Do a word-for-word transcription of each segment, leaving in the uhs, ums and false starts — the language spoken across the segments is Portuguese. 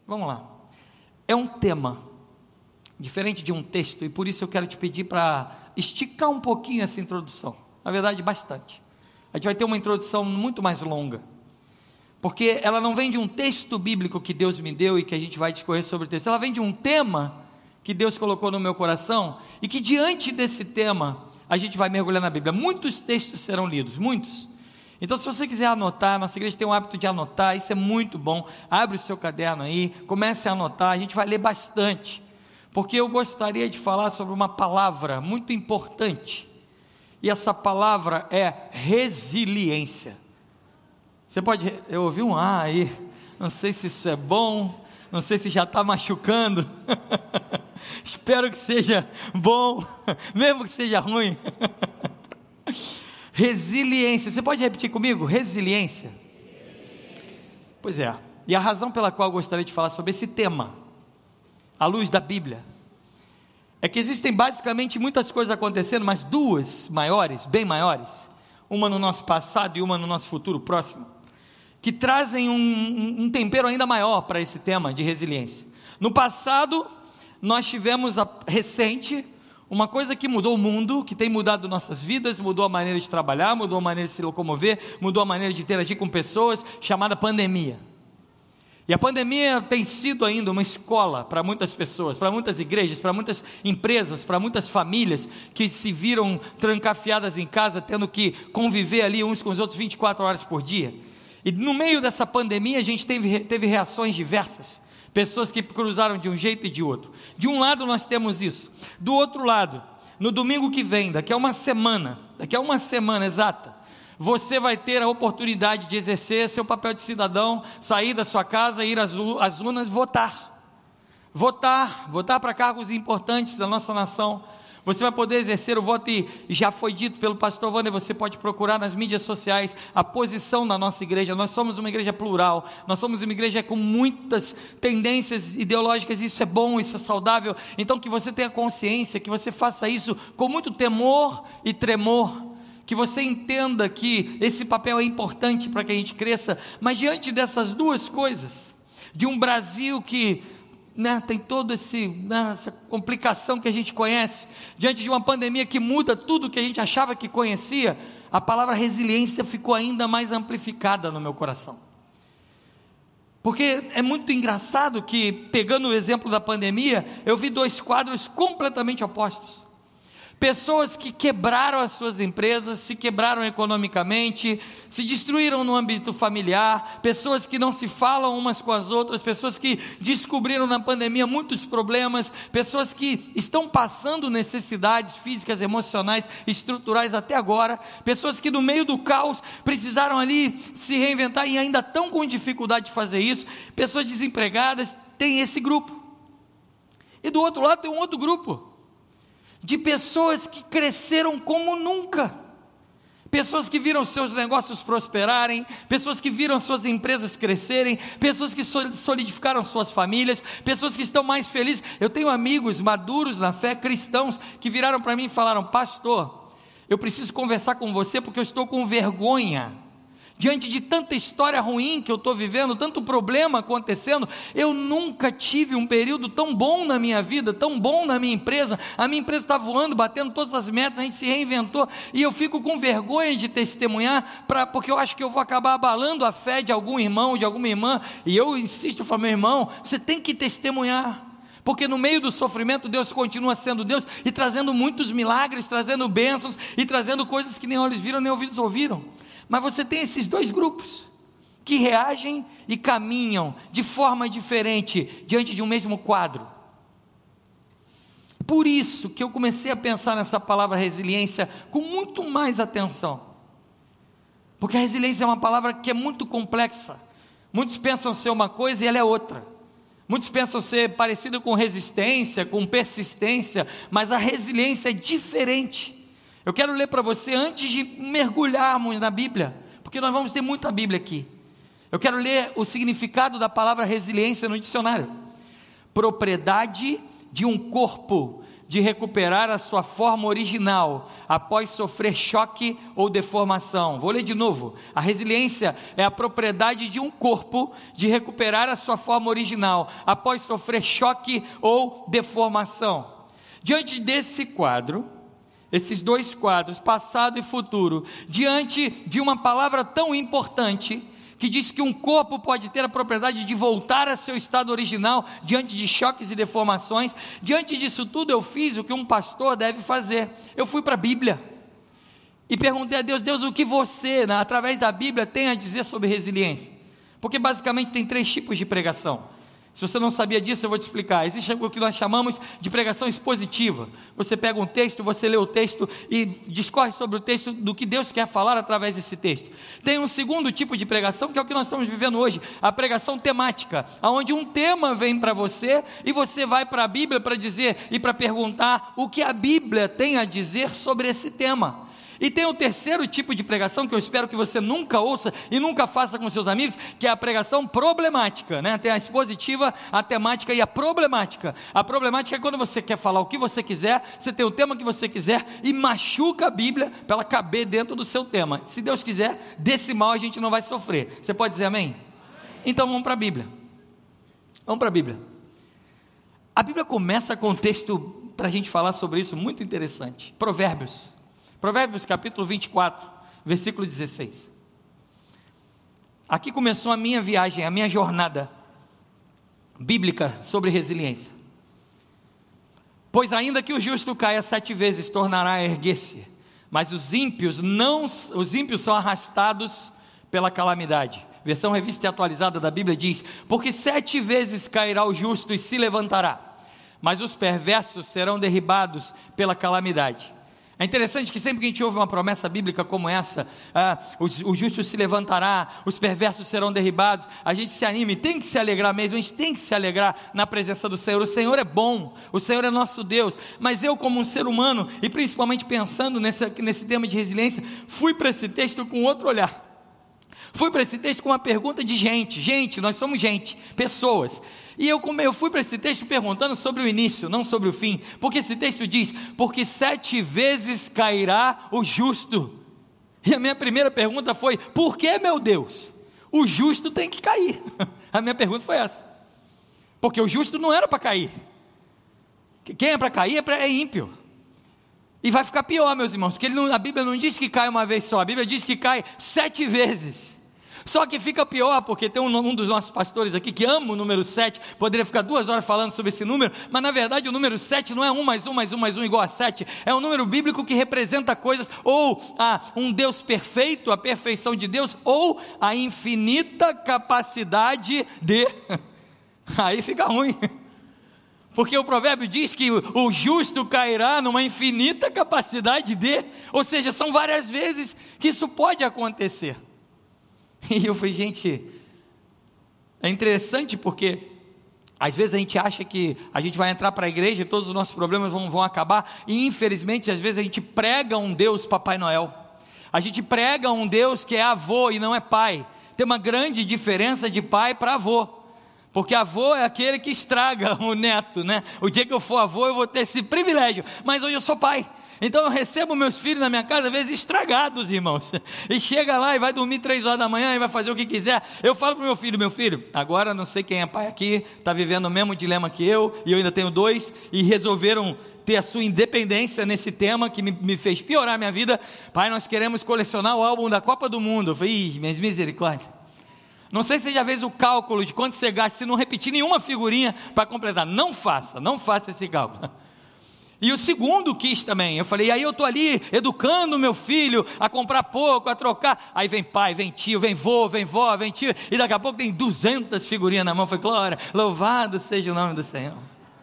Vamos lá. É um tema diferente de um texto, e por isso eu quero te pedir para esticar um pouquinho essa introdução. Na verdade, bastante. A gente vai ter uma introdução muito mais longa, porque ela não vem de um texto bíblico que Deus me deu e que a gente vai discorrer sobre o texto. Ela vem de um tema que Deus colocou no meu coração, e que diante desse tema a gente vai mergulhar na Bíblia. Muitos textos serão lidos, muitos. Então, se você quiser anotar, nossa igreja tem o hábito de anotar, isso é muito bom. Abre o seu caderno aí, comece a anotar, a gente vai ler bastante, porque eu gostaria de falar sobre uma palavra muito importante, e essa palavra é resiliência. Você pode, eu ouvi um ah aí, não sei se isso é bom, não sei se já está machucando, espero que seja bom, mesmo que seja ruim. Resiliência, você pode repetir comigo? Resiliência. Pois é, e a razão pela qual eu gostaria de falar sobre esse tema, à luz da Bíblia, é que existem basicamente muitas coisas acontecendo, mas duas maiores, bem maiores, uma no nosso passado e uma no nosso futuro próximo, que trazem um, um, um tempero ainda maior para esse tema de resiliência. No passado, nós tivemos a, recente, uma coisa que mudou o mundo, que tem mudado nossas vidas, mudou a maneira de trabalhar, mudou a maneira de se locomover, mudou a maneira de interagir com pessoas, chamada pandemia. E a pandemia tem sido ainda uma escola para muitas pessoas, para muitas igrejas, para muitas empresas, para muitas famílias que se viram trancafiadas em casa, tendo que conviver ali uns com os outros vinte e quatro horas por dia. E no meio dessa pandemia a gente teve, teve reações diversas, pessoas que cruzaram de um jeito e de outro. De um lado nós temos isso, do outro lado, no domingo que vem, daqui a uma semana, daqui a uma semana exata, você vai ter a oportunidade de exercer seu papel de cidadão, sair da sua casa, ir às, às urnas, votar, votar, votar para cargos importantes da nossa nação. Você vai poder exercer o voto, e já foi dito pelo pastor Wander, você pode procurar nas mídias sociais a posição da nossa igreja. Nós somos uma igreja plural, nós somos uma igreja com muitas tendências ideológicas, isso é bom, isso é saudável. Então que você tenha consciência, que você faça isso com muito temor e tremor, que você entenda que esse papel é importante para que a gente cresça. Mas diante dessas duas coisas, de um Brasil que Né, tem toda né, essa complicação que a gente conhece, diante de uma pandemia que muda tudo que a gente achava que conhecia, a palavra resiliência ficou ainda mais amplificada no meu coração, porque é muito engraçado que, pegando o exemplo da pandemia, eu vi dois quadros completamente opostos. Pessoas que quebraram as suas empresas, se quebraram economicamente, se destruíram no âmbito familiar, pessoas que não se falam umas com as outras, pessoas que descobriram na pandemia muitos problemas, pessoas que estão passando necessidades físicas, emocionais, estruturais até agora, pessoas que no meio do caos precisaram ali se reinventar e ainda estão com dificuldade de fazer isso, pessoas desempregadas. Tem esse grupo, e do outro lado tem um outro grupo, de pessoas que cresceram como nunca, pessoas que viram seus negócios prosperarem, pessoas que viram suas empresas crescerem, pessoas que solidificaram suas famílias, pessoas que estão mais felizes. Eu tenho amigos maduros na fé, cristãos, que viraram para mim e falaram: pastor, eu preciso conversar com você porque eu estou com vergonha, diante de tanta história ruim que eu estou vivendo, tanto problema acontecendo. Eu nunca tive um período tão bom na minha vida, tão bom na minha empresa. A minha empresa está voando, batendo todas as metas, a gente se reinventou, e eu fico com vergonha de testemunhar, pra, porque eu acho que eu vou acabar abalando a fé de algum irmão, de alguma irmã. E eu insisto, eu falo: meu irmão, você tem que testemunhar, porque no meio do sofrimento Deus continua sendo Deus, e trazendo muitos milagres, trazendo bênçãos, e trazendo coisas que nem olhos viram, nem ouvidos ouviram. Mas você tem esses dois grupos, que reagem e caminham de forma diferente, diante de um mesmo quadro. Por isso que eu comecei a pensar nessa palavra resiliência com muito mais atenção, porque a resiliência é uma palavra que é muito complexa. Muitos pensam ser uma coisa e ela é outra. Muitos pensam ser parecido com resistência, com persistência, mas a resiliência é diferente. Eu quero ler para você, antes de mergulharmos na Bíblia, porque nós vamos ter muita Bíblia aqui. Eu quero ler o significado da palavra resiliência no dicionário: propriedade de um corpo de recuperar a sua forma original após sofrer choque ou deformação. Vou ler de novo. A resiliência é a propriedade de um corpo de recuperar a sua forma original após sofrer choque ou deformação. Diante desse quadro, esses dois quadros, passado e futuro, diante de uma palavra tão importante, que diz que um corpo pode ter a propriedade de voltar a seu estado original diante de choques e deformações. Diante disso tudo, eu fiz o que um pastor deve fazer. Eu fui para a Bíblia e perguntei a Deus: Deus, o que você, né, através da Bíblia, tem a dizer sobre resiliência? Porque basicamente tem três tipos de pregação. Se você não sabia disso, eu vou te explicar. Existe o que nós chamamos de pregação expositiva. Você pega um texto, você lê o texto e discorre sobre o texto do que Deus quer falar através desse texto. Tem um segundo tipo de pregação, que é o que nós estamos vivendo hoje, a pregação temática, onde um tema vem para você e você vai para a Bíblia para dizer e para perguntar o que a Bíblia tem a dizer sobre esse tema. E tem o terceiro tipo de pregação, que eu espero que você nunca ouça e nunca faça com seus amigos, que é a pregação problemática, né? Tem a expositiva, a temática e a problemática. A problemática é quando você quer falar o que você quiser, você tem o tema que você quiser e machuca a Bíblia para ela caber dentro do seu tema. Se Deus quiser, desse mal a gente não vai sofrer. Você pode dizer amém? Então vamos para a Bíblia. Vamos para a Bíblia. A Bíblia começa com um texto para a gente falar sobre isso muito interessante. Provérbios. Provérbios capítulo vinte e quatro, versículo dezesseis. Aqui começou a minha viagem, a minha jornada bíblica sobre resiliência. Pois ainda que o justo caia sete vezes, tornará a erguer-se, mas os ímpios não, os ímpios são arrastados pela calamidade. Versão revista e atualizada da Bíblia diz: porque sete vezes cairá o justo e se levantará, mas os perversos serão derribados pela calamidade. É interessante que sempre que a gente ouve uma promessa bíblica como essa, ah, o, o justo se levantará, os perversos serão derribados, a gente se anima e tem que se alegrar mesmo, a gente tem que se alegrar na presença do Senhor. O Senhor é bom, o Senhor é nosso Deus, mas eu, como um ser humano, e principalmente pensando nesse, nesse tema de resiliência, fui para esse texto com outro olhar. Fui para esse texto com uma pergunta de gente, gente, nós somos gente, pessoas, e eu, eu fui para esse texto perguntando sobre o início, não sobre o fim, porque esse texto diz: porque sete vezes cairá o justo, e a minha primeira pergunta foi: por que, meu Deus, o justo tem que cair? A minha pergunta foi essa, porque o justo não era para cair, quem é para cair é, pra, é ímpio. E vai ficar pior, meus irmãos, porque ele não, a Bíblia não diz que cai uma vez só, a Bíblia diz que cai sete vezes. Só que fica pior, porque tem um, um dos nossos pastores aqui que ama o número sete, poderia ficar duas horas falando sobre esse número, mas na verdade o número sete não é um mais um mais um mais um igual a sete, é um número bíblico que representa coisas, ou a, um Deus perfeito, a perfeição de Deus, ou a infinita capacidade de, aí fica ruim, porque o provérbio diz que o justo cairá numa infinita capacidade de, ou seja, são várias vezes que isso pode acontecer. E eu falei: gente, é interessante porque às vezes a gente acha que a gente vai entrar para a igreja e todos os nossos problemas vão, vão acabar, e infelizmente às vezes a gente prega um Deus Papai Noel, a gente prega um Deus que é avô e não é pai. Tem uma grande diferença de pai para avô, porque avô é aquele que estraga o neto, né? O dia que eu for avô eu vou ter esse privilégio, mas hoje eu sou pai. Então eu recebo meus filhos na minha casa, às vezes estragados, irmãos, e chega lá e vai dormir três horas da manhã e vai fazer o que quiser. Eu falo para o meu filho: meu filho, agora não sei quem é pai aqui, está vivendo o mesmo dilema que eu, e eu ainda tenho dois, e resolveram ter a sua independência nesse tema, que me, me fez piorar a minha vida. Pai, nós queremos colecionar o álbum da Copa do Mundo. Eu falei: ih, minhas misericórdia. Não sei se você já fez o cálculo de quanto você gasta se não repetir nenhuma figurinha para completar. Não faça, não faça esse cálculo. E o segundo quis também. Eu falei: aí eu estou ali educando meu filho a comprar pouco, a trocar. Aí vem pai, vem tio, vem vô, vem vó, vem tio, e daqui a pouco tem duzentas figurinhas na mão. Eu falei: glória, louvado seja o nome do Senhor.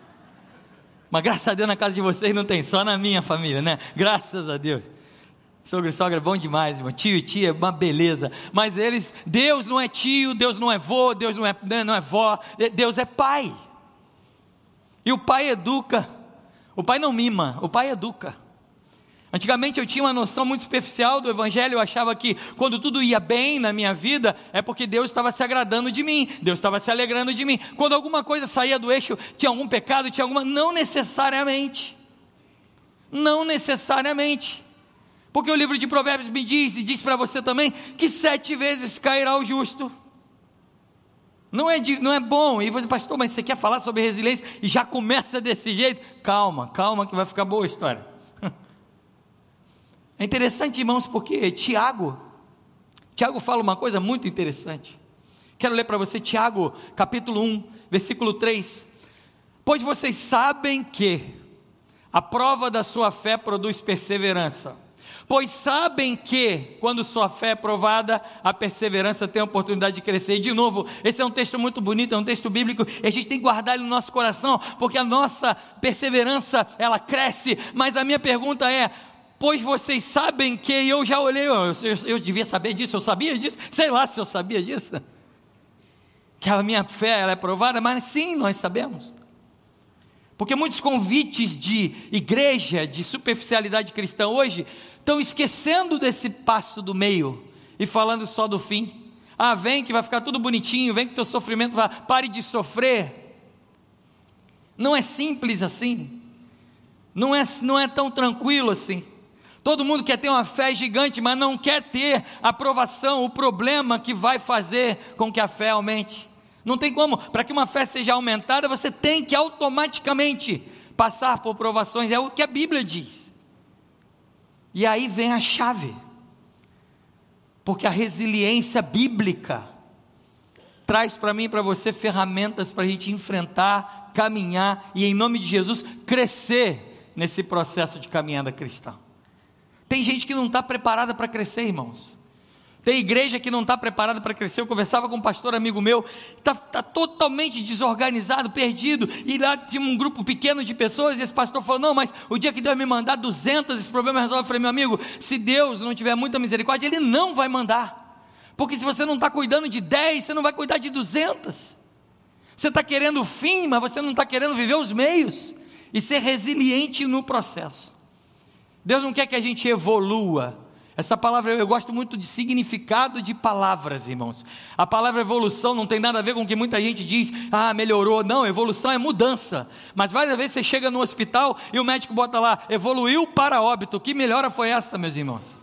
Mas graças a Deus na casa de vocês não tem, só na minha família, né? Graças a Deus. Sogro e sogra é bom demais, irmão. Tio e tia é uma beleza. Mas eles, Deus não é tio, Deus não é vô, Deus não é, não é vó, Deus é pai. E o pai educa. O pai não mima, o pai educa. Antigamente eu tinha uma noção muito superficial do Evangelho, eu achava que quando tudo ia bem na minha vida, é porque Deus estava se agradando de mim, Deus estava se alegrando de mim. Quando alguma coisa saía do eixo, tinha algum pecado, tinha alguma... Não necessariamente, não necessariamente, porque o livro de Provérbios me diz, e diz para você também, que sete vezes cairá o justo. Não é, de, não é bom, e você, pastor, mas você quer falar sobre resiliência, e já começa desse jeito? Calma, calma que vai ficar boa a história. É interessante, irmãos, porque Tiago, Tiago fala uma coisa muito interessante. Quero ler para você Tiago, capítulo um, versículo três. Pois vocês sabem que a prova da sua fé produz perseverança. Pois sabem que, quando sua fé é provada, a perseverança tem a oportunidade de crescer. E de novo, esse é um texto muito bonito, é um texto bíblico, e a gente tem que guardar ele no nosso coração, porque a nossa perseverança, ela cresce. Mas a minha pergunta é, pois vocês sabem que, eu já olhei, eu, eu, eu devia saber disso, eu sabia disso, sei lá se eu sabia disso, que a minha fé ela é provada, mas sim, nós sabemos, porque muitos convites de igreja, de superficialidade cristã hoje, estão esquecendo desse passo do meio, e falando só do fim. Ah, vem que vai ficar tudo bonitinho, vem que teu sofrimento vai, pare de sofrer. Não é simples assim, não é, não é tão tranquilo assim. Todo mundo quer ter uma fé gigante, mas não quer ter a provação, o problema que vai fazer com que a fé aumente. Não tem como, para que uma fé seja aumentada, você tem que automaticamente passar por provações, é o que a Bíblia diz. E aí vem a chave, porque a resiliência bíblica traz para mim e para você ferramentas para a gente enfrentar, caminhar e, em nome de Jesus, crescer nesse processo de caminhada cristã. Tem gente que não está preparada para crescer, irmãos. Tem igreja que não está preparada para crescer. Eu conversava com um pastor amigo meu, está tá totalmente desorganizado, perdido, e lá tinha um grupo pequeno de pessoas, e esse pastor falou, não, mas o dia que Deus me mandar duzentos, esse problema resolve. Eu falei, meu amigo, se Deus não tiver muita misericórdia, Ele não vai mandar, porque se você não está cuidando de dez, você não vai cuidar de duzentos. Você está querendo o fim, mas você não está querendo viver os meios, e ser resiliente no processo. Deus não quer que a gente evolua. Essa palavra, eu gosto muito de significado de palavras, irmãos. A palavra evolução não tem nada a ver com o que muita gente diz, ah, melhorou. Não, evolução é mudança. Mas várias vezes você chega no hospital e o médico bota lá, evoluiu para óbito. Que melhora foi essa, meus irmãos?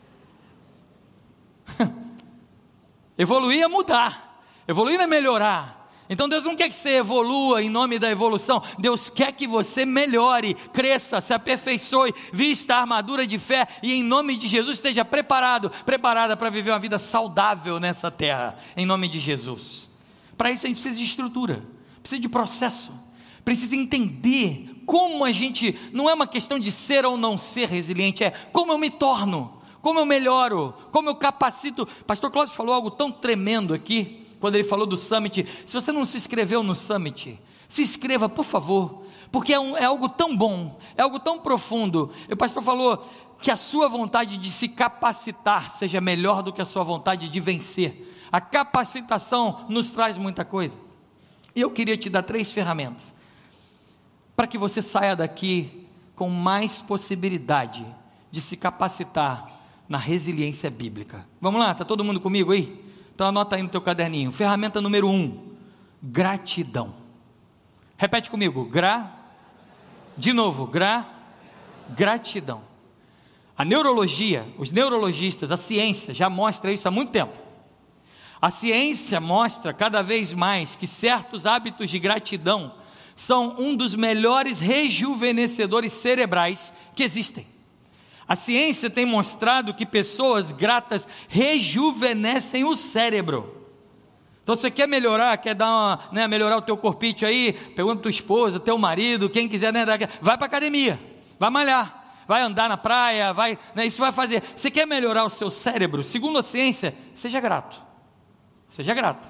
Evoluir é mudar, evoluir é melhorar. Então Deus não quer que você evolua em nome da evolução, Deus quer que você melhore, cresça, se aperfeiçoe, vista a armadura de fé e em nome de Jesus esteja preparado, preparada para viver uma vida saudável nessa terra, em nome de Jesus. Para isso a gente precisa de estrutura, precisa de processo, precisa entender como a gente, não é uma questão de ser ou não ser resiliente, é como eu me torno, como eu melhoro, como eu capacito. Pastor Cláudio falou algo tão tremendo aqui, quando ele falou do Summit. Se você não se inscreveu no Summit, se inscreva, por favor, porque é, um, é algo tão bom, é algo tão profundo. O pastor falou que a sua vontade de se capacitar seja melhor do que a sua vontade de vencer. A capacitação nos traz muita coisa, e eu queria te dar três ferramentas, para que você saia daqui com mais possibilidade de se capacitar na resiliência bíblica. Vamos lá, está todo mundo comigo aí? Então anota aí no teu caderninho, ferramenta número um, gratidão. Repete comigo, gra, de novo, gra, gratidão. A neurologia, os neurologistas, a ciência já mostra isso há muito tempo. A ciência mostra cada vez mais que certos hábitos de gratidão são um dos melhores rejuvenescedores cerebrais que existem. A ciência tem mostrado que pessoas gratas rejuvenescem o cérebro. Então você quer melhorar, quer dar uma, né, melhorar o teu corpite aí, pergunta tua esposa, teu marido, quem quiser, né, vai para academia, vai malhar, vai andar na praia, vai, né, isso vai fazer. Você quer melhorar o seu cérebro? Segundo a ciência, seja grato, seja grato.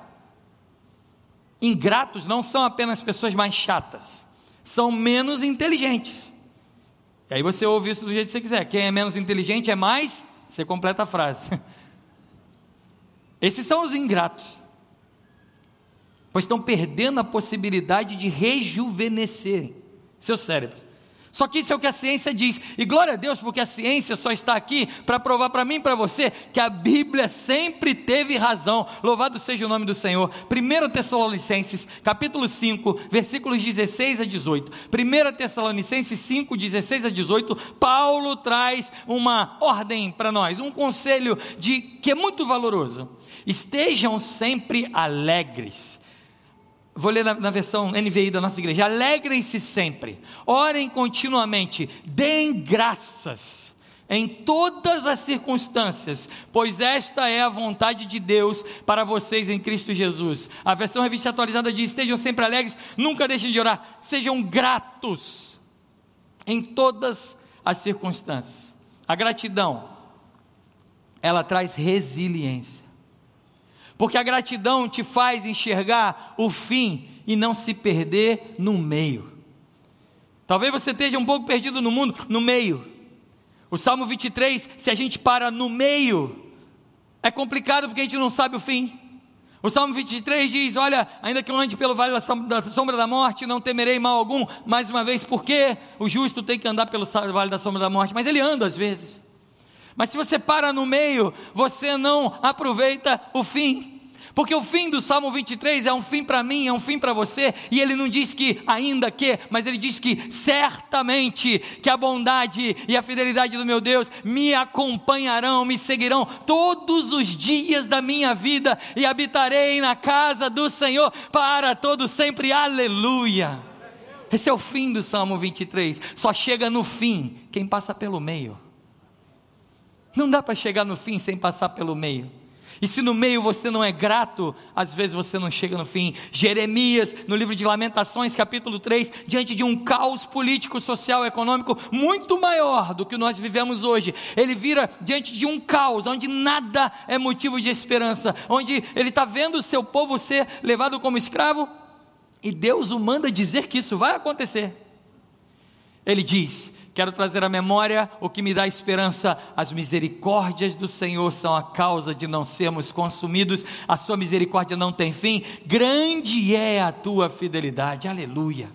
Ingratos não são apenas pessoas mais chatas, são menos inteligentes. E aí você ouve isso do jeito que você quiser. Quem é menos inteligente é mais, você completa a frase. Esses são os ingratos, pois estão perdendo a possibilidade de rejuvenescerem seus cérebros. Só que isso é o que a ciência diz, e glória a Deus, porque a ciência só está aqui para provar para mim e para você, que a Bíblia sempre teve razão. Louvado seja o nome do Senhor. primeira Tessalonicenses, capítulo cinco, versículos dezesseis a dezoito, primeira Tessalonicenses cinco, dezesseis a dezoito, Paulo traz uma ordem para nós, um conselho de, que é muito valoroso: estejam sempre alegres. Vou ler na, na versão N V I da nossa igreja. Alegrem-se sempre, orem continuamente, deem graças em todas as circunstâncias, pois esta é a vontade de Deus para vocês em Cristo Jesus. A versão Revista Atualizada diz: estejam sempre alegres, nunca deixem de orar, sejam gratos em todas as circunstâncias. A gratidão, ela traz resiliência, porque a gratidão te faz enxergar o fim e não se perder no meio. Talvez você esteja um pouco perdido no mundo, no meio. O Salmo vinte e três, se a gente para no meio, é complicado porque a gente não sabe o fim. O Salmo vinte e três diz: olha, ainda que eu ande pelo vale da sombra da morte, não temerei mal algum. Mais uma vez, porque o justo tem que andar pelo vale da sombra da morte, mas ele anda às vezes. Mas se você para no meio, você não aproveita o fim, porque o fim do Salmo vinte e três é um fim para mim, é um fim para você, e ele não diz que ainda que, mas ele diz que certamente que a bondade e a fidelidade do meu Deus me acompanharão, me seguirão todos os dias da minha vida, e habitarei na casa do Senhor para todo sempre, aleluia. Esse é o fim do Salmo vinte e três, só chega no fim quem passa pelo meio. Não dá para chegar no fim sem passar pelo meio. E se no meio você não é grato, às vezes você não chega no fim. Jeremias, no livro de Lamentações, capítulo três, diante de um caos político, social, econômico muito maior do que nós vivemos hoje, ele vira diante de um caos, onde nada é motivo de esperança, onde ele está vendo o seu povo ser levado como escravo, e Deus o manda dizer que isso vai acontecer. Ele diz: quero trazer à memória o que me dá esperança. As misericórdias do Senhor são a causa de não sermos consumidos. A sua misericórdia não tem fim. Grande é a tua fidelidade. Aleluia.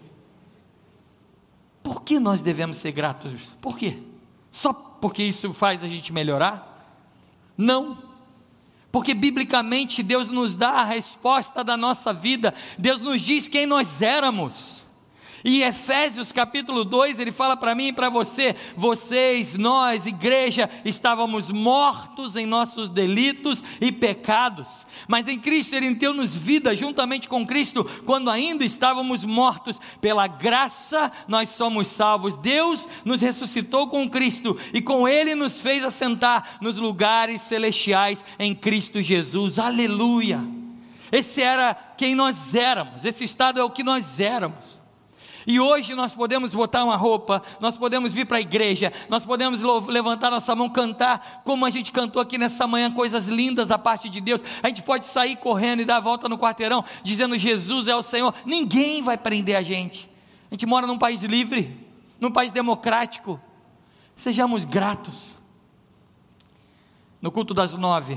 Por que nós devemos ser gratos? Por quê? Só porque isso faz a gente melhorar? Não. Porque biblicamente Deus nos dá a resposta da nossa vida. Deus nos diz quem nós éramos. E em Efésios capítulo dois, ele fala para mim e para você: vocês, nós, igreja, estávamos mortos em nossos delitos e pecados, mas em Cristo ele deu-nos vida juntamente com Cristo, quando ainda estávamos mortos. Pela graça nós somos salvos. Deus nos ressuscitou com Cristo, e com ele nos fez assentar nos lugares celestiais em Cristo Jesus, aleluia. Esse era quem nós éramos, esse estado é o que nós éramos. E hoje nós podemos botar uma roupa, nós podemos vir para a igreja, nós podemos levantar nossa mão, cantar como a gente cantou aqui nessa manhã, coisas lindas da parte de Deus. A gente pode sair correndo e dar a volta no quarteirão, dizendo Jesus é o Senhor. Ninguém vai prender a gente. A gente mora num país livre, num país democrático. Sejamos gratos. No culto das nove,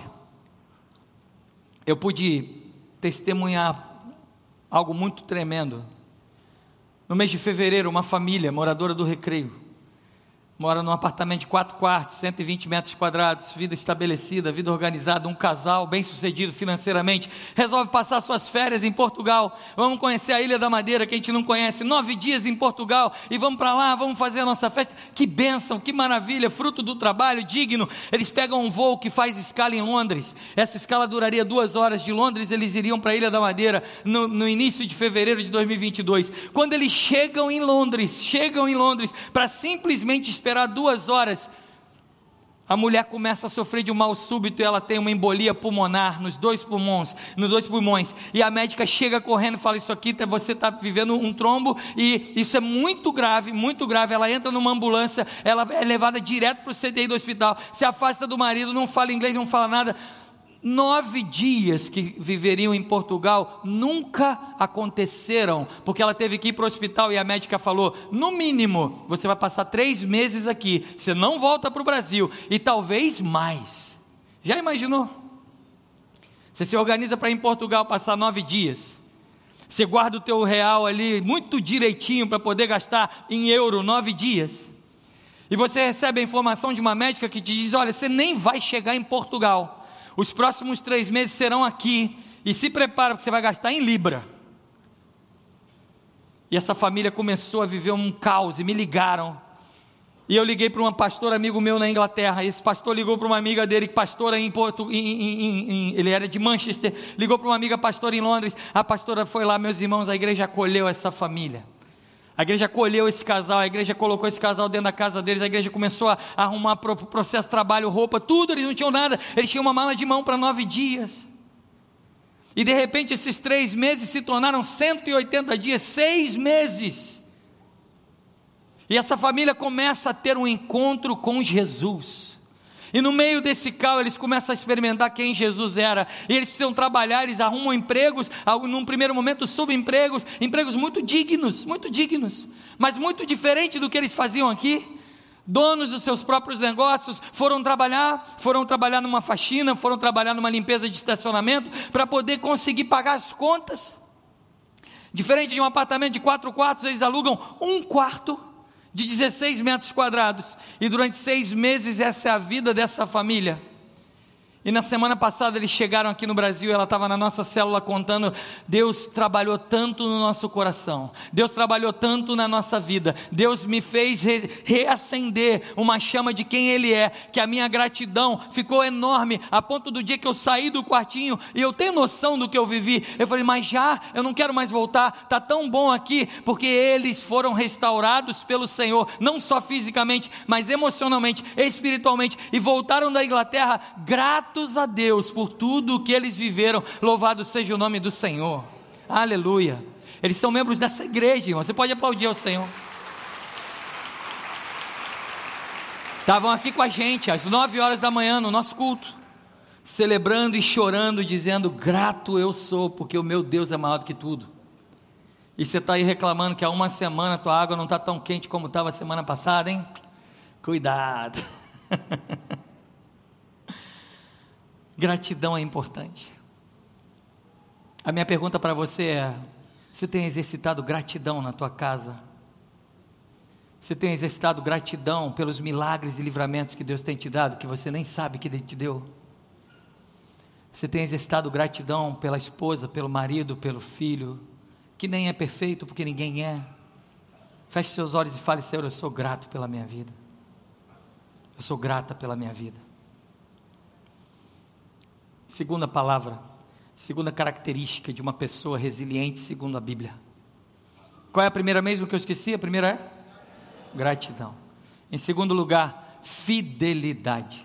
eu pude testemunhar algo muito tremendo. No mês de fevereiro, uma família moradora do Recreio, mora num apartamento de quatro quartos, cento e vinte metros quadrados, vida estabelecida, vida organizada, um casal bem sucedido financeiramente, resolve passar suas férias em Portugal. Vamos conhecer a Ilha da Madeira, que a gente não conhece, nove dias em Portugal, e vamos para lá, vamos fazer a nossa festa. Que bênção, que maravilha, fruto do trabalho, digno. Eles pegam um voo que faz escala em Londres, essa escala duraria duas horas. De Londres eles iriam para a Ilha da Madeira, no, no início de fevereiro de dois mil e vinte e dois, quando eles chegam em Londres, chegam em Londres, para simplesmente esperar esperar duas horas, a mulher começa a sofrer de um mal súbito, e ela tem uma embolia pulmonar nos dois pulmões, nos dois pulmões, e a médica chega correndo e fala: isso aqui, você está vivendo um trombo, e isso é muito grave, muito grave. Ela entra numa ambulância, ela é levada direto para o C T I do hospital, se afasta do marido, não fala inglês, não fala nada. Nove dias que viveriam em Portugal nunca aconteceram, porque ela teve que ir para o hospital, e a médica falou: no mínimo você vai passar três meses aqui, você não volta para o Brasil, e talvez mais. Já imaginou? Você se organiza para ir em Portugal passar nove dias, Você guarda o teu real ali muito direitinho para poder gastar em euro nove dias. E você recebe a informação de uma médica que te diz: olha, você nem vai chegar em Portugal. Os próximos três meses serão aqui. E se prepara porque você vai gastar em libra. E essa família começou a viver um caos e me ligaram. E eu liguei para um pastor amigo meu na Inglaterra. E esse pastor ligou para uma amiga dele, pastora em Porto, em, em, em, ele era de Manchester. Ligou para uma amiga pastora em Londres. A pastora foi lá, meus irmãos, a igreja acolheu essa família. A igreja acolheu esse casal, a igreja colocou esse casal dentro da casa deles, a igreja começou a arrumar processo, trabalho, roupa, tudo, eles não tinham nada, eles tinham uma mala de mão para nove dias. E de repente esses três meses se tornaram cento e oitenta dias, seis meses. E essa família começa a ter um encontro com Jesus. E no meio desse caos eles começam a experimentar quem Jesus era. E eles precisam trabalhar, eles arrumam empregos, num primeiro momento subempregos, empregos muito dignos, muito dignos, mas muito diferente do que eles faziam aqui. Donos dos seus próprios negócios, foram trabalhar, foram trabalhar numa faxina, foram trabalhar numa limpeza de estacionamento, para poder conseguir pagar as contas. Diferente de um apartamento de quatro quartos, eles alugam um quarto, de dezesseis metros quadrados, e durante seis meses essa é a vida dessa família. E na semana passada eles chegaram aqui no Brasil, ela estava na nossa célula contando: Deus trabalhou tanto no nosso coração, Deus trabalhou tanto na nossa vida, Deus me fez re- reacender uma chama de quem Ele é, que a minha gratidão ficou enorme, a ponto do dia que eu saí do quartinho, e eu tenho noção do que eu vivi, eu falei: mas já, eu não quero mais voltar, está tão bom aqui, porque eles foram restaurados pelo Senhor, não só fisicamente, mas emocionalmente, espiritualmente, e voltaram da Inglaterra gratos a Deus por tudo o que eles viveram. Louvado seja o nome do Senhor, aleluia. Eles são membros dessa igreja, irmão. Você pode aplaudir ao Senhor. Estavam aqui com a gente às nove horas da manhã no nosso culto, celebrando e chorando, dizendo: grato eu sou, porque o meu Deus é maior do que tudo. E você está aí reclamando que há uma semana a tua água não está tão quente como estava a semana passada, hein? Cuidado. Gratidão é importante. A minha pergunta para você é: você tem exercitado gratidão na tua casa? Você tem exercitado gratidão pelos milagres e livramentos que Deus tem te dado, que você nem sabe que Ele te deu? Você tem exercitado gratidão pela esposa, pelo marido, pelo filho, que nem é perfeito, porque ninguém é? Feche seus olhos e fale: Senhor, eu sou grato pela minha vida, eu sou grata pela minha vida. Segunda palavra, segunda característica de uma pessoa resiliente segundo a Bíblia. Qual é a primeira mesmo que eu esqueci? A primeira é? Gratidão. Em segundo lugar, fidelidade.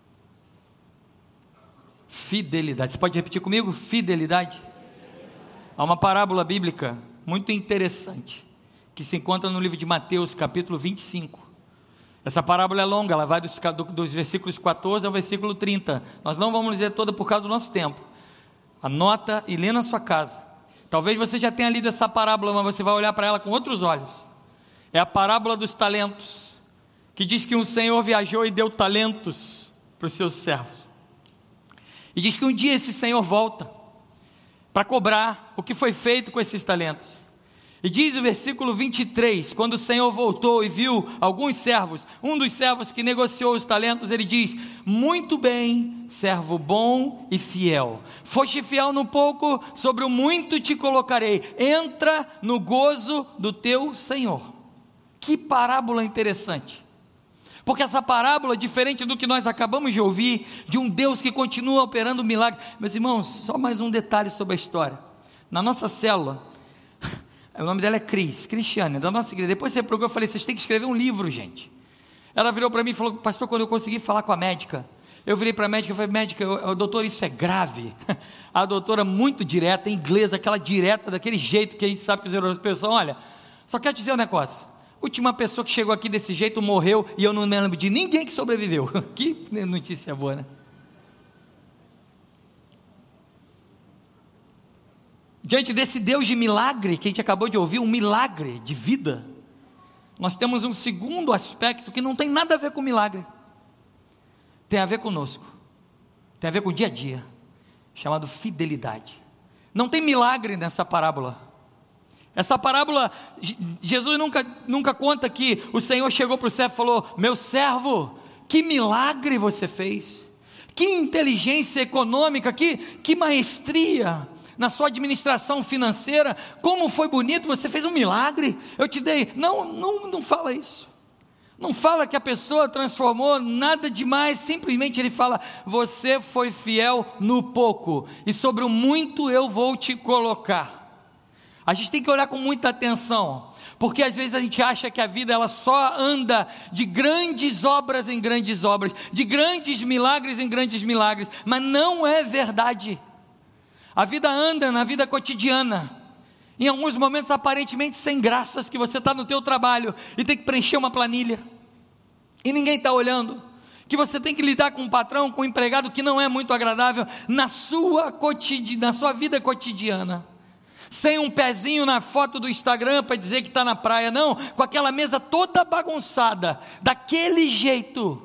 Fidelidade. Você pode repetir comigo? Fidelidade. Há uma parábola bíblica muito interessante, que se encontra no livro de Mateus, capítulo vinte e cinco. Essa parábola é longa, ela vai dos, dos versículos quatorze ao versículo trinta. Nós não vamos ler toda por causa do nosso tempo. Anota e lê na sua casa. Talvez você já tenha lido essa parábola, mas você vai olhar para ela com outros olhos. É a parábola dos talentos, que diz que um senhor viajou e deu talentos para os seus servos. E diz que um dia esse senhor volta para cobrar o que foi feito com esses talentos. E diz o versículo vinte e três, quando o Senhor voltou e viu alguns servos, um dos servos que negociou os talentos, ele diz: muito bem, servo bom e fiel, foste fiel no pouco, sobre o muito te colocarei, entra no gozo do teu Senhor. Que parábola interessante, porque essa parábola, diferente do que nós acabamos de ouvir, de um Deus que continua operando milagres. Meus irmãos, só mais um detalhe sobre a história. Na nossa célula, o nome dela é Cris, Cristiane, da nossa igreja. Depois você procurou, eu falei: vocês têm que escrever um livro, gente. Ela virou para mim e falou: pastor, quando eu consegui falar com a médica, eu virei para a médica e falei: médica, eu, eu, doutor, isso é grave. A doutora, muito direta, inglesa, aquela direta, daquele jeito que a gente sabe que os europeus são. Olha, só quero dizer um negócio: última pessoa que chegou aqui desse jeito morreu, e eu não me lembro de ninguém que sobreviveu. Que notícia boa, né? Diante desse Deus de milagre, que a gente acabou de ouvir, um milagre de vida, nós temos um segundo aspecto que não tem nada a ver com milagre, tem a ver conosco, tem a ver com o dia a dia, chamado fidelidade. Não tem milagre nessa parábola, Essa parábola, Jesus nunca, nunca conta que o Senhor chegou para o servo e falou: meu servo, que milagre você fez, que inteligência econômica, que, que maestria na sua administração financeira, como foi bonito, você fez um milagre, eu te dei. Não, não, não fala isso. Não fala que a pessoa transformou nada demais, simplesmente ele fala: você foi fiel no pouco, e sobre o muito eu vou te colocar. A gente tem que olhar com muita atenção, porque às vezes a gente acha que a vida ela só anda de grandes obras em grandes obras, de grandes milagres em grandes milagres, mas não é verdade. A vida anda na vida cotidiana, em alguns momentos aparentemente sem graças, que você está no teu trabalho e tem que preencher uma planilha, e ninguém está olhando, que você tem que lidar com um patrão, com um empregado que não é muito agradável, na sua, cotidi- na sua vida cotidiana, sem um pezinho na foto do Instagram para dizer que está na praia, não, com aquela mesa toda bagunçada, daquele jeito.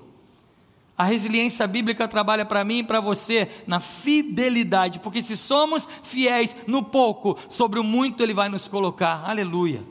A resiliência bíblica trabalha para mim e para você na fidelidade, porque se somos fiéis no pouco, sobre o muito Ele vai nos colocar. Aleluia.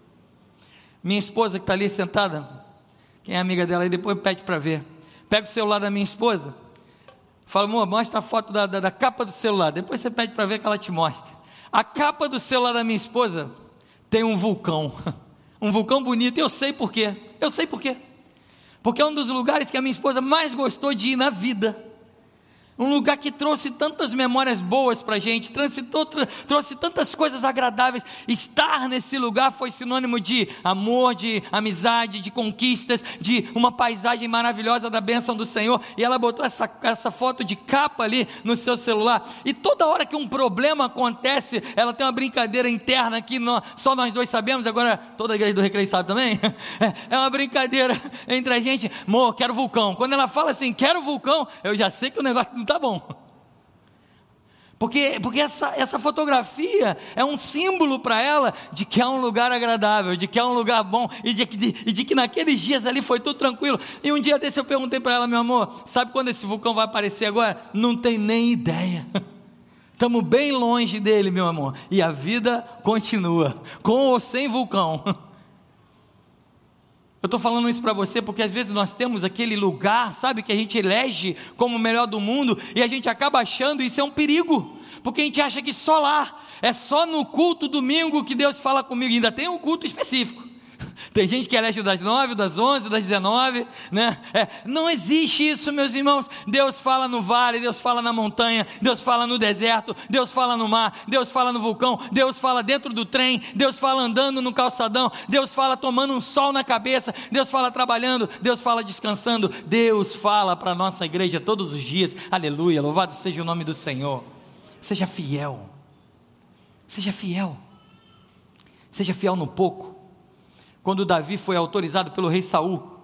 Minha esposa que está ali sentada, quem é amiga dela aí, depois pede para ver. Pega o celular da minha esposa, fala: amor, mostra a foto da, da, da capa do celular, depois você pede para ver que ela te mostra. A capa do celular da minha esposa tem um vulcão, um vulcão bonito. Eu sei por quê, eu sei por quê, porque é um dos lugares que a minha esposa mais gostou de ir na vida, um lugar que trouxe tantas memórias boas para a gente, trouxe, trouxe tantas coisas agradáveis. Estar nesse lugar foi sinônimo de amor, de amizade, de conquistas, de uma paisagem maravilhosa da bênção do Senhor. E ela botou essa, essa foto de capa ali no seu celular, e toda hora que um problema acontece, ela tem uma brincadeira interna que nós, só nós dois sabemos. Agora toda a igreja do Recreio sabe também. É uma brincadeira entre a gente: amor, quero vulcão. Quando ela fala assim, quero vulcão, eu já sei que o negócio não está bom, porque, porque essa, essa fotografia é um símbolo para ela de que é um lugar agradável, de que é um lugar bom, e de, de, e de que naqueles dias ali foi tudo tranquilo. E um dia desse eu perguntei para ela: meu amor, sabe quando esse vulcão vai aparecer agora? Não tem nem ideia, estamos bem longe dele, meu amor, e a vida continua, com ou sem vulcão. Eu estou falando isso para você porque às vezes nós temos aquele lugar, sabe, que a gente elege como o melhor do mundo, e a gente acaba achando isso é um perigo, porque a gente acha que só lá, é só no culto domingo que Deus fala comigo. E ainda tem um culto específico. Tem gente que elege das nove, das onze, das dezenove, né? É, não existe isso, meus irmãos. Deus fala no vale, Deus fala na montanha, Deus fala no deserto, Deus fala no mar, Deus fala no vulcão, Deus fala dentro do trem, Deus fala andando no calçadão, Deus fala tomando um sol na cabeça, Deus fala trabalhando, Deus fala descansando. Deus fala para a nossa igreja todos os dias. Aleluia, louvado seja o nome do Senhor. Seja fiel, seja fiel, seja fiel no pouco. Quando Davi foi autorizado pelo rei Saul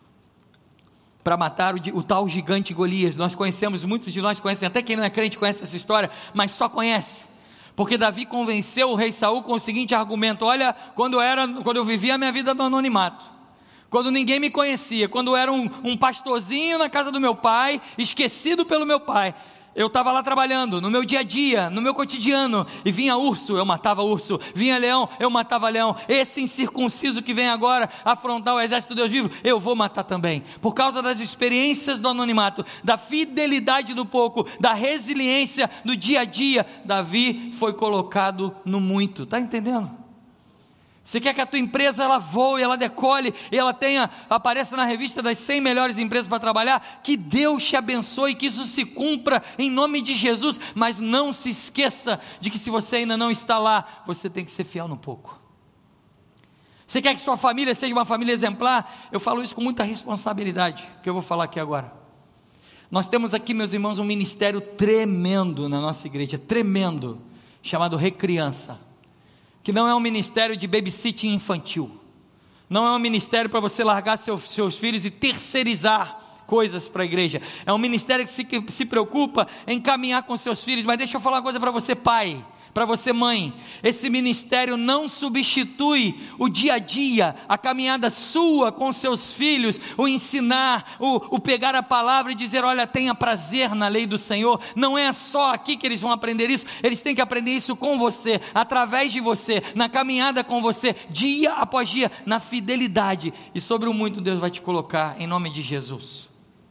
para matar o, o tal gigante Golias, nós conhecemos, muitos de nós conhecem, até quem não é crente conhece essa história, mas só conhece, porque Davi convenceu o rei Saul com o seguinte argumento: olha, quando eu, era, quando eu vivia a minha vida no anonimato, quando ninguém me conhecia, quando eu era um, um pastorzinho na casa do meu pai, esquecido pelo meu pai, eu estava lá trabalhando, no meu dia a dia, no meu cotidiano, e vinha urso, eu matava urso, vinha leão, eu matava leão. Esse incircunciso que vem agora afrontar o exército de Deus vivo, eu vou matar também. Por causa das experiências do anonimato, da fidelidade do pouco, da resiliência do dia a dia, Davi foi colocado no muito. Está entendendo? Você quer que a tua empresa ela voe, ela decole, e ela tenha, apareça na revista das cem melhores empresas para trabalhar? Que Deus te abençoe, que isso se cumpra em nome de Jesus. Mas não se esqueça de que se você ainda não está lá, você tem que ser fiel no pouco. Você quer que sua família seja uma família exemplar? Eu falo isso com muita responsabilidade, que eu vou falar aqui agora. Nós temos aqui, meus irmãos, um ministério tremendo na nossa igreja, tremendo, chamado Recriança, que não é um ministério de babysitting infantil, não é um ministério para você largar seus, seus filhos e terceirizar coisas para a igreja. É um ministério que se, que se preocupa em caminhar com seus filhos. Mas deixa eu falar uma coisa para você, pai, Para você, mãe, esse ministério não substitui o dia a dia, a caminhada sua com seus filhos, o ensinar, o, o pegar a palavra e dizer: olha, tenha prazer na lei do Senhor. Não é só aqui que eles vão aprender isso, eles têm que aprender isso com você, através de você, na caminhada com você, dia após dia, na fidelidade. E sobre o muito Deus vai te colocar, em nome de Jesus.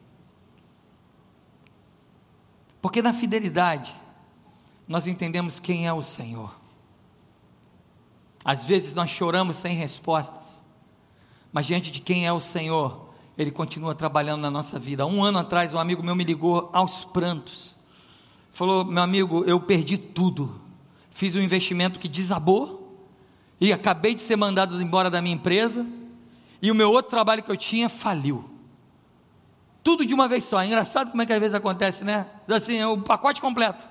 Porque na fidelidade nós entendemos quem é o Senhor. Às vezes nós choramos sem respostas, mas diante de quem é o Senhor, Ele continua trabalhando na nossa vida. Um ano atrás um amigo meu me ligou aos prantos, falou: meu amigo, eu perdi tudo, fiz um investimento que desabou, e acabei de ser mandado embora da minha empresa, e o meu outro trabalho que eu tinha faliu, tudo de uma vez só. É engraçado como é que às vezes acontece, né? Assim, é o pacote completo.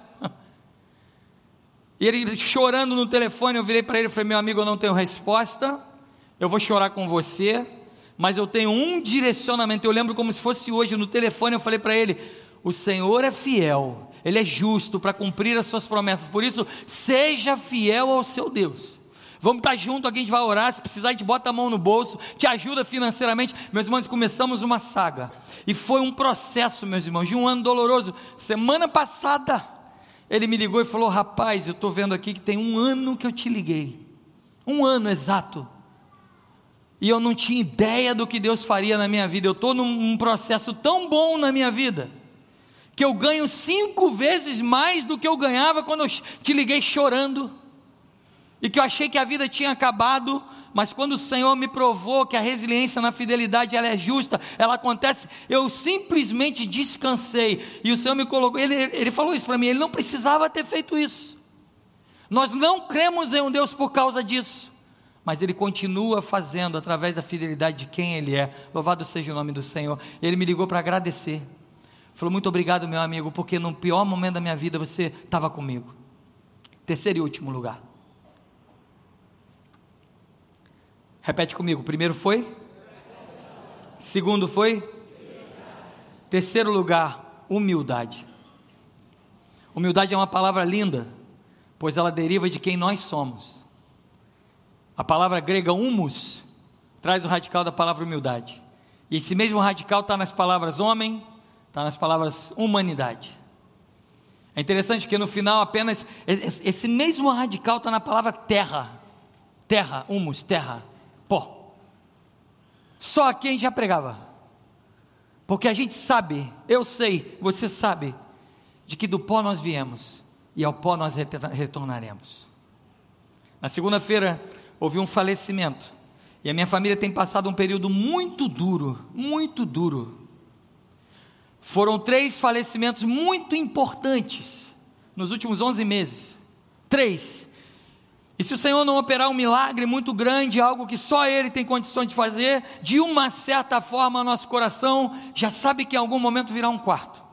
E ele chorando no telefone, eu virei para ele e falei: meu amigo, eu não tenho resposta, eu vou chorar com você, mas eu tenho um direcionamento. Eu lembro como se fosse hoje, no telefone eu falei para ele: o Senhor é fiel, Ele é justo para cumprir as suas promessas, por isso seja fiel ao seu Deus. Vamos estar junto aqui, a gente vai orar, se precisar a gente bota a mão no bolso, te ajuda financeiramente. Meus irmãos, começamos uma saga, e foi um processo, meus irmãos, de um ano doloroso. Semana passada ele me ligou e falou: rapaz, eu estou vendo aqui que tem um ano que eu te liguei, um ano exato, e eu não tinha ideia do que Deus faria na minha vida. Eu estou num processo tão bom na minha vida, que eu ganho cinco vezes mais do que eu ganhava quando eu te liguei chorando, e que eu achei que a vida tinha acabado. Mas quando o Senhor me provou que a resiliência na fidelidade, ela é justa, ela acontece, eu simplesmente descansei, e o Senhor me colocou, ele, ele falou isso para mim, ele não precisava ter feito isso, nós não cremos em um Deus por causa disso, mas Ele continua fazendo através da fidelidade de quem Ele é. Louvado seja o nome do Senhor. Ele me ligou para agradecer, falou: muito obrigado, meu amigo, porque no pior momento da minha vida você estava comigo. Terceiro e último lugar, repete comigo: primeiro foi, segundo foi, terceiro lugar, humildade. Humildade é uma palavra linda, pois ela deriva de quem nós somos. A palavra grega humus traz o radical da palavra humildade, e esse mesmo radical está nas palavras homem, está nas palavras humanidade. É interessante que no final apenas esse mesmo radical está na palavra terra, terra, humus, terra, pó. Só aqui a gente já pregava, porque a gente sabe, eu sei, você sabe, de que do pó nós viemos, e ao pó nós retornaremos. Na segunda-feira houve um falecimento, e a minha família tem passado um período muito duro, muito duro. Foram três falecimentos muito importantes nos últimos onze meses, três. E se o Senhor não operar um milagre muito grande, algo que só Ele tem condições de fazer, de uma certa forma nosso coração já sabe que em algum momento virá um quarto.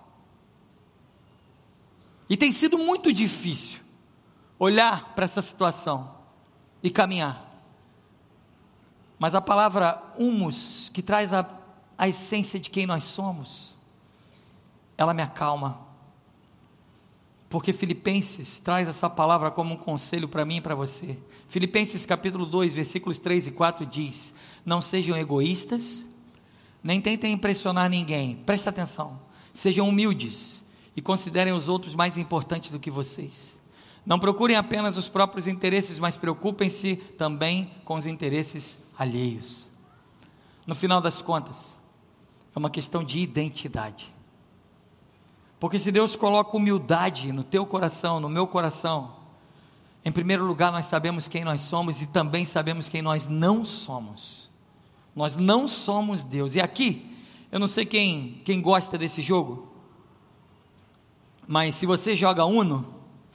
E tem sido muito difícil olhar para essa situação e caminhar. Mas a palavra humus, que traz a, a essência de quem nós somos, ela me acalma, porque Filipenses traz essa palavra como um conselho para mim e para você. Filipenses capítulo dois, versículos três e quatro diz: não sejam egoístas, nem tentem impressionar ninguém, presta atenção, sejam humildes, e considerem os outros mais importantes do que vocês. Não procurem apenas os próprios interesses, mas preocupem-se também com os interesses alheios. No final das contas, é uma questão de identidade. Porque se Deus coloca humildade no teu coração, no meu coração, em primeiro lugar nós sabemos quem nós somos, e também sabemos quem nós não somos. Nós não somos Deus. E aqui, eu não sei quem, quem gosta desse jogo, mas se você joga Uno,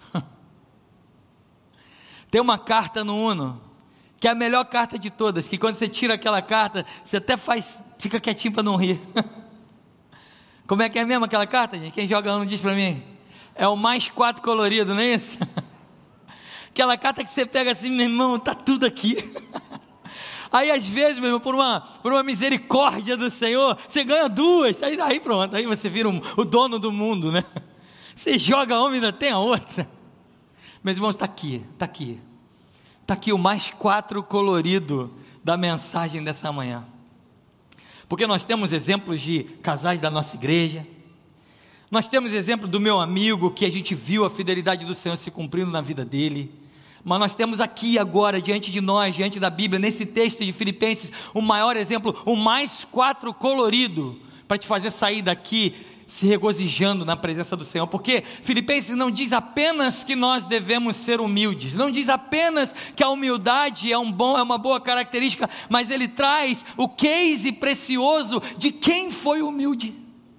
tem uma carta no Uno, que é a melhor carta de todas, que quando você tira aquela carta, você até faz, fica quietinho para não rir. Como é que é mesmo aquela carta, gente? Quem joga Uno diz para mim: é o mais quatro colorido, não é isso? Aquela carta que você pega assim, meu irmão, está tudo aqui. Aí às vezes, meu irmão, por uma, por uma misericórdia do Senhor, você ganha duas, aí, aí pronto, aí você vira um, o dono do mundo, né? Você joga uma e ainda tem a outra. Meus irmãos, está aqui, está aqui, está aqui o mais quatro colorido da mensagem dessa manhã, porque nós temos exemplos de casais da nossa igreja, nós temos exemplo do meu amigo, que a gente viu a fidelidade do Senhor se cumprindo na vida dele, mas nós temos aqui agora, diante de nós, diante da Bíblia, nesse texto de Filipenses, o maior exemplo, o mais quatro colorido, para te fazer sair daqui se regozijando na presença do Senhor, porque Filipenses não diz apenas que nós devemos ser humildes, não diz apenas que a humildade é, um bom, é uma boa característica, mas ele traz o case precioso de quem foi humilde.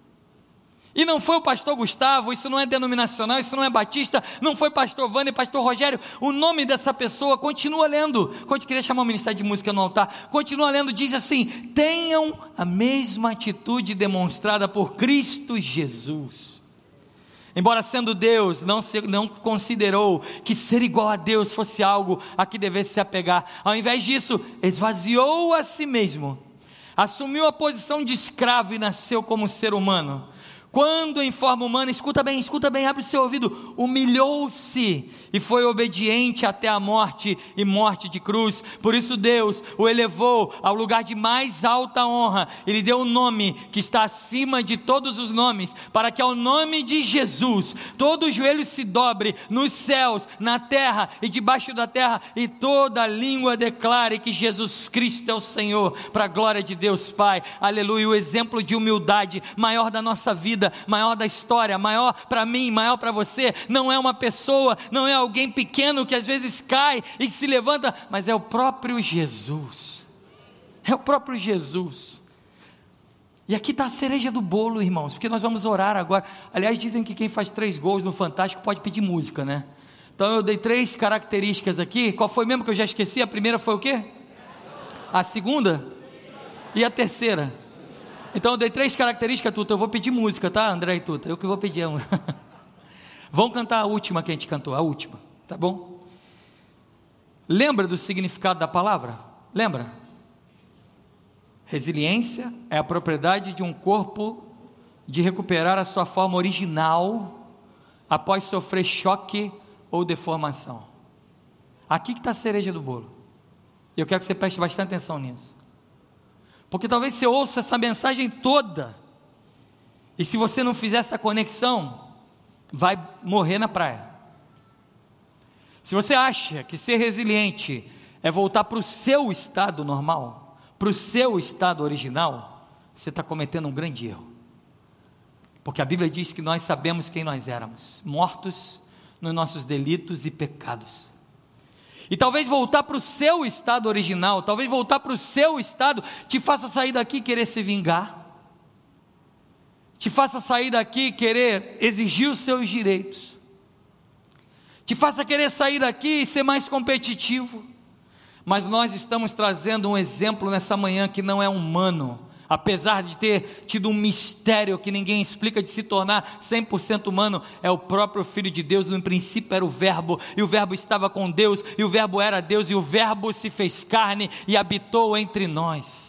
E não foi o pastor Gustavo, isso não é denominacional, isso não é batista, não foi pastor Vânia, pastor Rogério, o nome dessa pessoa, continua lendo, quando queria chamar o ministério de música no altar, continua lendo, diz assim: tenham a mesma atitude demonstrada por Cristo Jesus. Embora sendo Deus, não, se, não considerou que ser igual a Deus fosse algo a que devesse se apegar, ao invés disso, esvaziou a si mesmo, assumiu a posição de escravo e nasceu como ser humano. Quando em forma humana, escuta bem, escuta bem, abre o seu ouvido, humilhou-se e foi obediente até a morte e morte de cruz. Por isso Deus o elevou ao lugar de mais alta honra, Ele deu um nome que está acima de todos os nomes, para que ao nome de Jesus, todo joelho se dobre nos céus, na terra e debaixo da terra, e toda língua declare que Jesus Cristo é o Senhor, para a glória de Deus Pai. Aleluia. O exemplo de humildade maior da nossa vida, maior da história, maior para mim, maior para você, não é uma pessoa, não é alguém pequeno que às vezes cai e se levanta, mas é o próprio Jesus, é o próprio Jesus. E aqui está a cereja do bolo, irmãos, porque nós vamos orar agora. Aliás, dizem que quem faz três gols no Fantástico pode pedir música, né? Então eu dei três características aqui. Qual foi mesmo que eu já esqueci? A primeira foi o quê? A segunda? E a terceira? Então eu dei três características, Tuta, eu vou pedir música, tá, André e Tuta, eu que vou pedir. Vamos cantar a última que a gente cantou, a última, tá bom? Lembra do significado da palavra? Lembra? Resiliência é a propriedade de um corpo de recuperar a sua forma original após sofrer choque ou deformação. Aqui que está a cereja do bolo, e eu quero que você preste bastante atenção nisso, porque talvez você ouça essa mensagem toda, e se você não fizer essa conexão, vai morrer na praia. Se você acha que ser resiliente é voltar para o seu estado normal, para o seu estado original, você está cometendo um grande erro, porque a Bíblia diz que nós sabemos quem nós éramos, mortos nos nossos delitos e pecados. E talvez voltar para o seu estado original, talvez voltar para o seu estado, te faça sair daqui e querer se vingar, te faça sair daqui e querer exigir os seus direitos, te faça querer sair daqui e ser mais competitivo. Mas nós estamos trazendo um exemplo nessa manhã que não é humano, apesar de ter tido um mistério que ninguém explica, de se tornar cem por cento humano, é o próprio Filho de Deus. No princípio era o Verbo, e o Verbo estava com Deus, e o Verbo era Deus, e o Verbo se fez carne e habitou entre nós.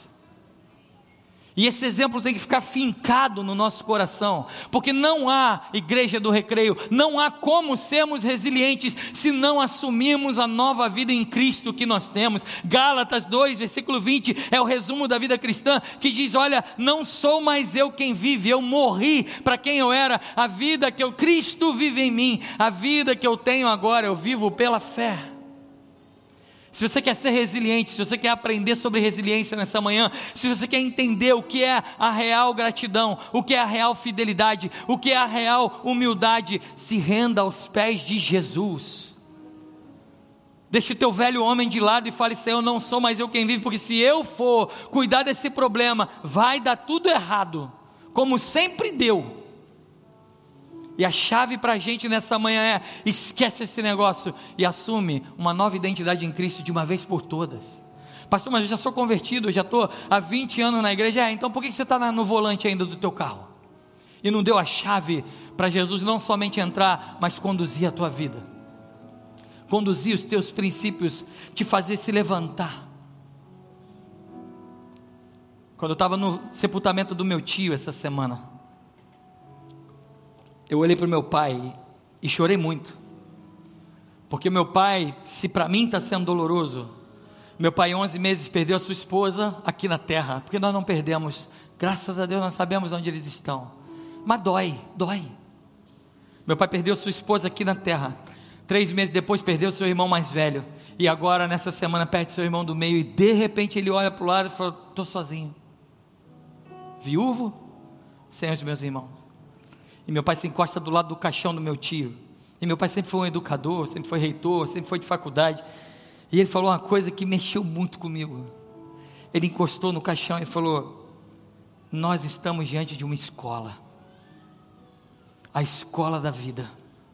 E esse exemplo tem que ficar fincado no nosso coração, porque não há igreja do recreio, não há como sermos resilientes se não assumirmos a nova vida em Cristo que nós temos. Gálatas dois, versículo vinte, é o resumo da vida cristã, que diz: olha, não sou mais eu quem vive, eu morri para quem eu era, a vida que eu, Cristo vive em mim, a vida que eu tenho agora, eu vivo pela fé. Se você quer ser resiliente, se você quer aprender sobre resiliência nessa manhã, se você quer entender o que é a real gratidão, o que é a real fidelidade, o que é a real humildade, se renda aos pés de Jesus. Deixe o teu velho homem de lado e fale: Senhor, não sou mais eu quem vive, porque se eu for cuidar desse problema, vai dar tudo errado, como sempre deu. E a chave para a gente nessa manhã é: esquece esse negócio e assume uma nova identidade em Cristo de uma vez por todas. Pastor, mas eu já sou convertido, eu já estou há vinte anos na igreja. É, então por que você está no volante ainda do teu carro? E não deu a chave para Jesus não somente entrar, mas conduzir a tua vida, conduzir os teus princípios, te fazer se levantar. Quando eu estava no sepultamento do meu tio essa semana, eu olhei para o meu pai e chorei muito, Porque meu pai, se para mim está sendo doloroso, meu pai onze meses perdeu a sua esposa aqui na terra, porque nós não perdemos, graças a Deus nós sabemos onde eles estão, mas dói, dói. Meu pai perdeu sua esposa aqui na terra, três meses depois perdeu seu irmão mais velho, e agora nessa semana perde seu irmão do meio, e de repente ele olha para o lado e fala: estou sozinho, viúvo, sem os meus irmãos. E meu pai se encosta do lado do caixão do meu tio, e meu pai sempre foi um educador, sempre foi reitor, sempre foi de faculdade, e ele falou uma coisa que mexeu muito comigo. Ele encostou no caixão e falou: nós estamos diante de uma escola, a escola da vida.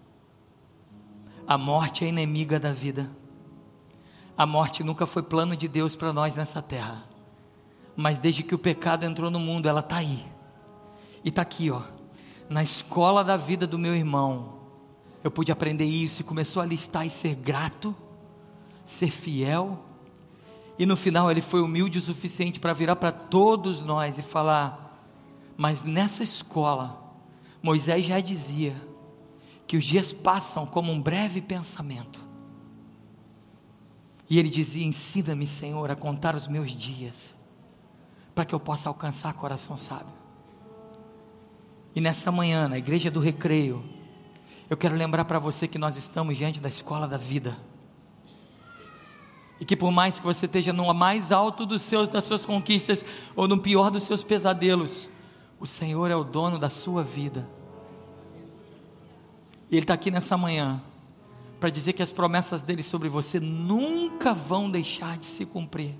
A morte é inimiga da vida. A morte nunca foi plano de Deus para nós nessa terra, mas desde que o pecado entrou no mundo, ela está aí, e está aqui, ó, na escola da vida do meu irmão. Eu pude aprender isso, e começou a listar e ser grato, ser fiel, e no final ele foi humilde o suficiente para virar para todos nós e falar: mas nessa escola, Moisés já dizia que os dias passam como um breve pensamento, e ele dizia: ensina-me, Senhor, a contar os meus dias, para que eu possa alcançar coração sábio. E nesta manhã, na igreja do Recreio, eu quero lembrar para você que nós estamos diante da escola da vida, e que por mais que você esteja no mais alto dos seus, das suas conquistas, ou no pior dos seus pesadelos, o Senhor é o dono da sua vida, e Ele está aqui nessa manhã, para dizer que as promessas dele sobre você nunca vão deixar de se cumprir.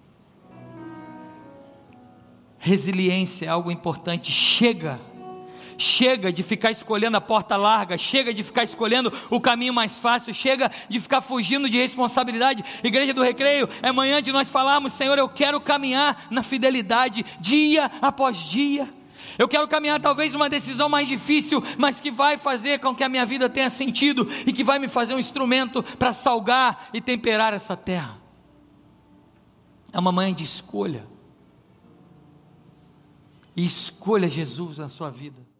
Resiliência é algo importante. Chega, chega de ficar escolhendo a porta larga, chega de ficar escolhendo o caminho mais fácil, chega de ficar fugindo de responsabilidade. Igreja do Recreio, é manhã de nós falarmos: Senhor, eu quero caminhar na fidelidade, dia após dia. Eu quero caminhar talvez numa decisão mais difícil, mas que vai fazer com que a minha vida tenha sentido, e que vai me fazer um instrumento para salgar e temperar essa terra. É uma manhã de escolha, e escolha Jesus na sua vida.